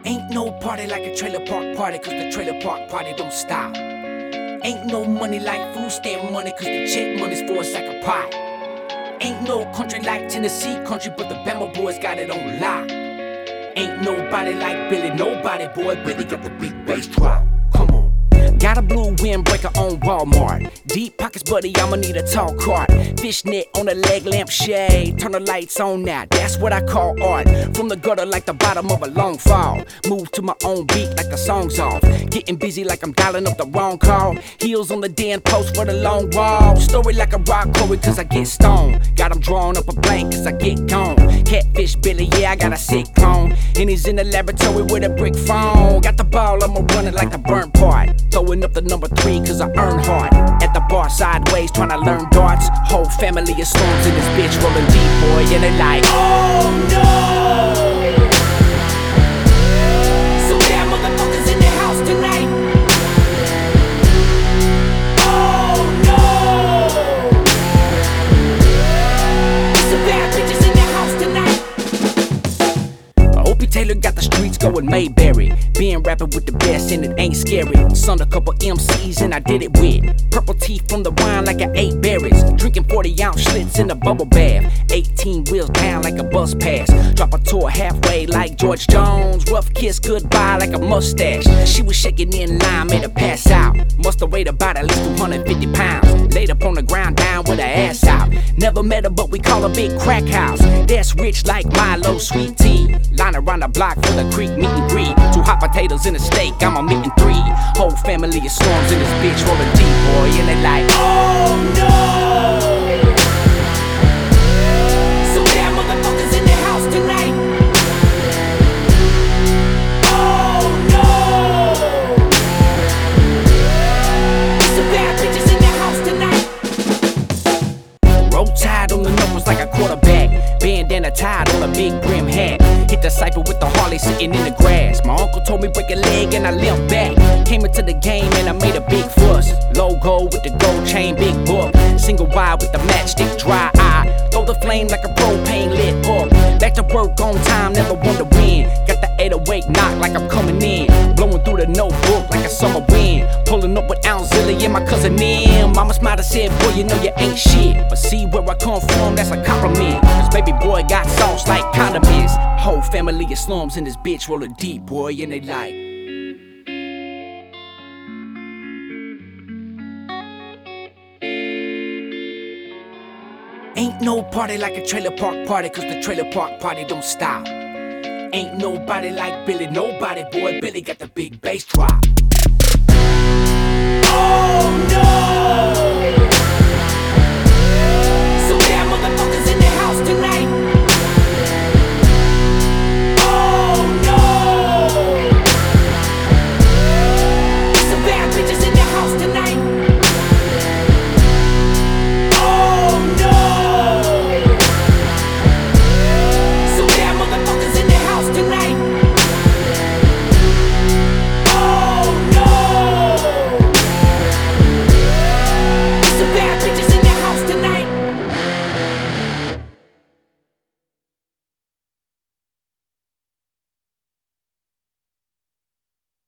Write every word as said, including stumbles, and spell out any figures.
Ain't no party like a trailer park party, cause the trailer park party don't stop. Ain't no money like food stamp money, cause the check money's for a sack of pie. Ain't no country like Tennessee country, but the Bama boys got it on lock. Ain't nobody like Billy, nobody, boy, Billy got the big bass drop. Come on. Got a blue windbreaker on Walmart. Deep pockets, buddy, I'ma need a tall cart. Fishnet on a leg lamp shade. Turn the lights on now, that's what I call art. From the gutter like the bottom of a long fall. Move to my own beat like the song's off. Getting busy like I'm dialing up the wrong call. Heels on the den post for the long wall. Story like a rock quarry cause I get stoned. Got him drawing up a blank cause I get gone. Catfish Billy, yeah, I got a sick clone. And he's in the laboratory with a brick phone. Got the ball, I'ma run it like the burnt part. Throwing up the number three cause I earn hard. At the bar sideways trying to learn darts. Whole family is storms in this bitch rolling deep, boy. And they like, oh no. So bad motherfuckers in the house tonight. Oh no. Some bad bitches in the house tonight. I hope Taylor got the streets going Mayberry. Being rapping with the best and it ain't scary. Sunned a couple M Cs and I did it with purple teeth from the wine like I ate berries. Drinking forty ounce schlitz in a bubble bath. eighteen wheels down like a bus pass. Drop a tour halfway like George Jones. Rough kiss goodbye like a mustache. She was shaking in line, made her pass out. Must have weighed about at least two hundred fifty pounds. Laid up on the ground down with her ass out. Never met her but we call her Big Crack House. That's rich like Milo sweet tea. Line around the block for the creek meet and greet. Two hot potatoes and a steak, I'm a meeting three. Whole family is storms in this bitch rolling deep, boy. And they like, oh no. So bad motherfuckers in the house tonight. Oh no. Some bad bitches in the house tonight. Roll tide on the numbers like a quarterback. Bandana tied on a big brim hat. Hit the cypher with the Harley sitting in the grass. My uncle told me break a leg and I limped back. Came into the game and I made a big fuss. Logo with the gold chain, big book. Single wide with the matchstick, dry eye. Throw the flame like a propane lit up. Back to work on time, never wonder when. Got the eight oh eight knock like I'm coming in. Blowing through the notebook like a summer wind. Pulling up with Ounzilla and my cousin in. Mama smiled and said, boy, you know you ain't shit. But see where I come from, that's a compliment. Cause baby boy got sauce like condiments. Whole family is slums in this bitch rolling deep, boy, and they like. Ain't no party like a trailer park party, cause the trailer park party don't stop. Ain't nobody like Billy, nobody, boy, Billy got the big bass drop. Oh